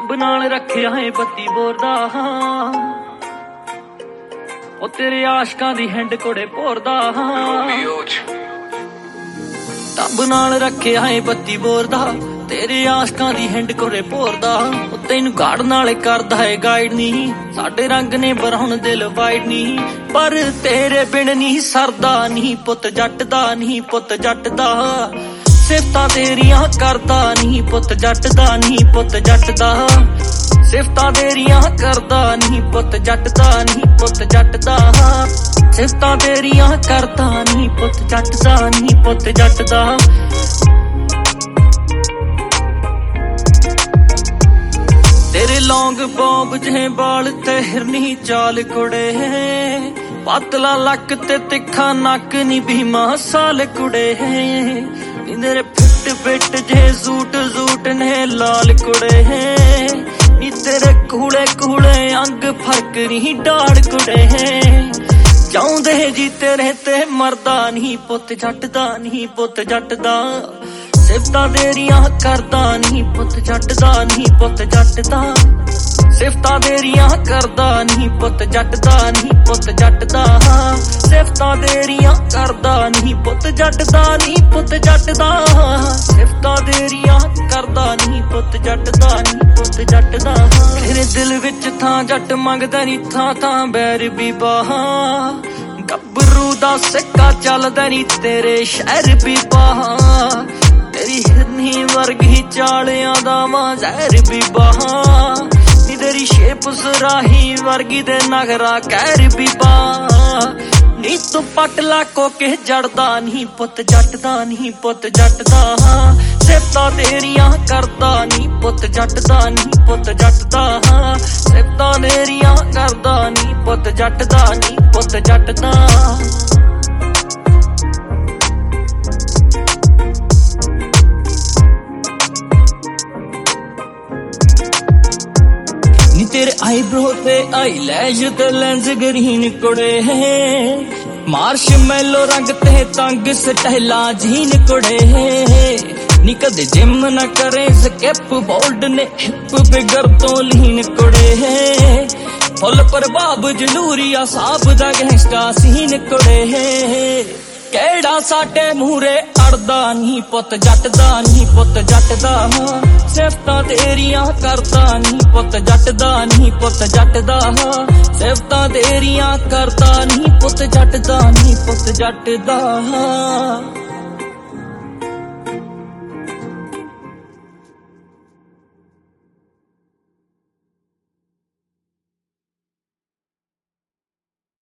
ਰੱਬ ਨਾਲ ਰੱਖਿਆ ਏ ਬੱਤੀ ਬੋਰਦਾ ਉਹ ਤੇਰੇ ਆਸ਼ਕਾਂ ਦੀ ਹੈਂਡ ਕੋੜੇ ਭੋਰਦਾ ਰੱਬ ਨਾਲ ਰੱਖਿਆ ਏ ਬੱਤੀ ਬੋਰਦਾ ਤੇਰੇ ਆਸ਼ਕਾਂ ਦੀ ਹੈਂਡ ਕੋੜੇ ਭੋਰਦਾ ਉਹ ਤੈਨੂੰ ਗਾੜ ਨਾਲੇ ਕਰਦਾ ਏ ਗਾਈਡ ਨਹੀਂ ਸਾਡੇ ਰੰਗ ਨੇ ਬਰਾਉਨ ਦਿਲ ਵਾਈਡ ਨਹੀਂ ਪਰ ਤੇਰੇ ਬਿਨ ਨਹੀਂ ਸਰਦਾ ਨਹੀਂ ਪੁੱਤ ਜੱਟ ਦਾ ਨਹੀਂ ਪੁੱਤ ਜੱਟ ਦਾ ਸਿਫਤਾਂ ਤੇਰੀਆਂ ਕਰਦਾ ਨਹੀਂ ਪੁੱਤ ਜੱਟ ਦਾ ਨਹੀਂ ਪੁੱਤ ਜੱਟ ਦਾ ਸਿਫਤਾਂ ਤੇਰੀਆਂ ਕਰਦਾ ਨਹੀਂ ਪੁੱਤ ਜੱਟ ਦਾ ਨਹੀਂ ਪੁੱਤ ਜੱਟ ਦਾ ਸਿਫਤਾਂ ਤੇਰੀਆਂ ਕਰਦਾ ਨਹੀਂ ਪੁੱਤ ਜੱਟ ਦਾ ਨਹੀਂ ਪੁੱਤ ਜੱਟ ਦਾ ਤੇਰੇ ਲੌਂਗ ਬੌਬ ਜਿਹੇ ਬਾਲ ਤੇ ਹਿਰਨੀ ਚਾਲ ਕੁੜੇ ਪਤਲਾ ਲੱਕ ਤੇ ਤਿੱਖਾ ਨੱਕ ਨੀ ਭੀਮਾ ਸਾਲ ਕੁੜੇ ਨੀ ਤੇਰੇ ਫਿੱਟ ਫਿੱਟ ਜੇ ਸੂਟ ਨੇ ਲਾਲ ਕੁੜੇ ਨੀ ਤੇਰੇ ਕੂਲੇ ਕੂਲੇ ਅੰਗ ਫਰਕ ਨੀ ਡਾੜ ਕੁੜੇ ਚਾਹੁੰਦੇ ਜੀ ਤੇਰੇ ਤੇ ਮਰਦਾ ਨਹੀਂ ਪੁੱਤ ਜੱਟ ਦਾ ਨਹੀਂ ਪੁੱਤ ਜੱਟ ਦਾ ਸਿਫਤਾਂ ਤੇਰੀਆਂ ਕਰਦਾ ਨਹੀਂ ਪੁੱਤ ਜੱਟ ਦਾ ਨਹੀਂ ਪੁੱਤ ਜੱਟ ਦਾ ਸਿਫਤਾਂ ਤੇਰੀਆਂ ਕਰਦਾ ਨਹੀਂ ਪੁੱਤ ਜੱਟ ਦਾ ਨਹੀਂ ਪੁੱਤ ਜੱਟ ਦਾ ਸਿਫਤਾਂ ਤੇਰੀਆਂ ਕਰਦਾ ਨਹੀਂ ਪੁੱਤ ਜੱਟ ਦਾ ਨਹੀਂ ਪੁੱਤ ਜੱਟ ਦਾ ਸਿਫਤਾਂ ਤੇਰੀਆਂ ਕਰਦਾ ਨਹੀਂ ਪੁੱਤ ਜੱਟ ਦਾ ਨਹੀਂ ਪੁੱਤ ਜੱਟ ਦਾ ਤੇਰੇ ਦਿਲ ਵਿੱਚ ਥਾਂ ਜੱਟ ਮੰਗਦਾ ਨਹੀਂ ਥਾਂ ਬੈਰ ਬੀਬਾ ਗੱਭਰੂ ਦਾ ਸਿੱਕਾ ਚੱਲਦਾ ਨਹੀਂ ਤੇਰੇ ਸ਼ਹਿਰ ਬੀਬਾ ਤੇਰੀ ਹਿਰਨੀ ਵਰਗੀ ਚਾਲਿਆਂ ਦਾ ਮਾਂ ਜ਼ਹਿਰ ਬੀਬਾ ਨੀ ਤੇਰੀ ਸ਼ੇਪ ਸਰਾਹੀ ਵਰਗੀ ਤੇ ਨਖਰਾ ਕਹਿਰ ਬੀਬਾ ਨੀ ਤੂੰ ਪੱਟ ਲਾ ਕੋਕੇ ਜੜਦਾ ਨਹੀਂ ਪੁੱਤ ਜੱਟ ਦਾ ਨਹੀਂ ਪੁੱਤ ਜੱਟ ਦਾ ਸਿਫਤਾਂ ਤੇਰੀਆਂ ਕਰਦਾ ਨਹੀਂ ਪੁੱਤ ਜੱਟ ਦਾ ਨਹੀਂ ਪੁੱਤ ਜੱਟ ਦਾ ਸਿਫਤਾਂ ਤੇਰੀਆਂ ਕਰਦਾ ਨਹੀਂ ਪੁੱਤ ਜੱਟ ਦਾ ਨਹੀਂ ਪੁੱਤ ਜੱਟ ਦਾ ਨੀ ਤੇਰੇ ਆਈਬ੍ਰੋ ਤੇ ਆਈਲੈਸ਼ ਤੇ ਲੈਂਸ ਗਰੀਨ ਕੁੜੇ ਮਾਰਸ਼ ਮੈਲੋ ਰੰਗ ਤੇ ਤੰਗ ਸਟਾਈਲਾਂ ਜੀਨ ਕੁੜੇ ਨੀ ਕਦੇ ਜਿਮ ਨਾ ਕਰੇ ਸਕਿਪ ਬੋਲਡ ਨੇ ਹਿੱਪ ਬਿਗਰ ਤੋਂ ਲੀਨ ਕੁੜੇ ਫੁੱਲ ਪ੍ਰਭਾਵ ਜਲੂਰੀਆ ਸਾਬ ਦਾ ਗੈਂਗਸਟਾ ਸੀਨ ਕੁੜੇ ਕਿਹੜਾ ਸਾਡੇ ਮੂਹਰੇ ਅੜਦਾ ਨਹੀਂ ਪੁੱਤ ਜੱਟ ਦਾ ਨਹੀਂ ਪੁੱਤ ਜੱਟ ਦਾ ਸਿਫਤਾਂ ਤੇਰੀਆਂ ਕਰਦਾ ਨਹੀਂ ਪੁੱਤ ਜੱਟ ਦਾ ਨਹੀਂ ਪੁੱਤ ਜੱਟ ਦਾ ਸਿਫਤਾਂ ਤੇਰੀਆਂ ਕਰਦਾ ਨਹੀਂ ਪੁੱਤ ਜੱਟ ਦਾ ਨਹੀਂ ਪੁੱਤ ਜੱਟ ਦਾ